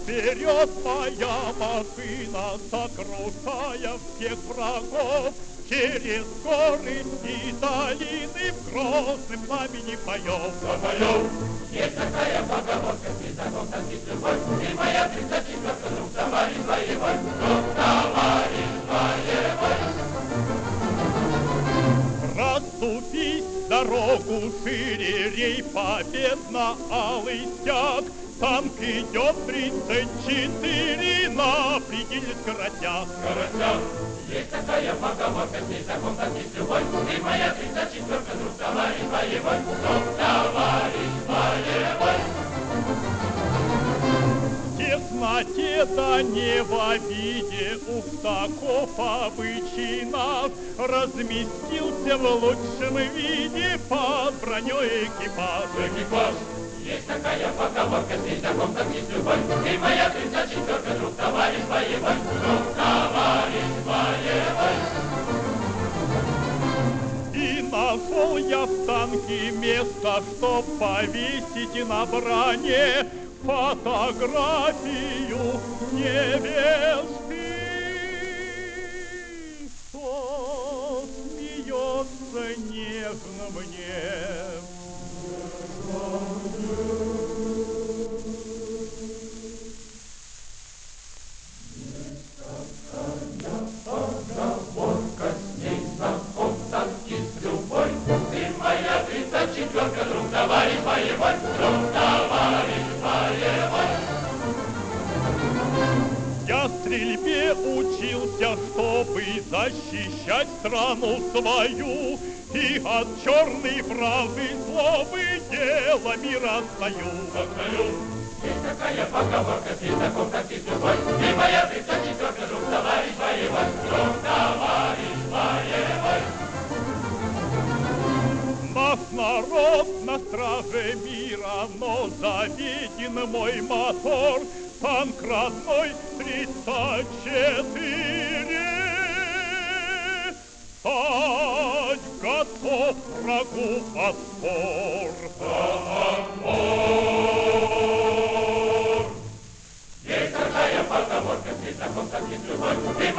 Вперед моя машина, сокрушая всех врагов, через горы и долины в грозном пламени боев. Запоем. Есть такая поговорка, знатоком танцит любовь, и моя 34-ка, друг, товарищ боевой, друг, товарищ боевой. Расступись дорогу шире, рей победно-алый стяг. Танк идет 34 на пределе скоростях. Есть такая поговорка, знатоком танцит любовь, и моя 34-ка, друг, товарищ боевой, друг, товарищ боевой. В тесноте да не в обиде, уж таков обычай наш, разместился в лучшем виде под броней экипаж. Есть такая поговорка, знатоком танцит любовь, и моя 34-ка, друг, товарищ боевой, друг, товарищ боевой. И нашел я в танке место, чтоб повесить на броне фотографию невесты, что смеется нежно мне. Поговорка, с ней знаком танкист любой, ты моя 34-ка, друг, товарищ боевой, друг, товарищ боевой. Я стрельбе учился, чтобы защищать страну свою, и от черной вражды злобы дело мира стою. Есть такая поговорка, знатоком танцит любовь, и моя 34-ка, друг, товарищ боевой, друг, товарищ боевой. Наш народ на страже мира, но заведен мой мотор, танк родной 34. Стать готов врагу отпор. Есть такая поговорка, знатоком танцит любовь, и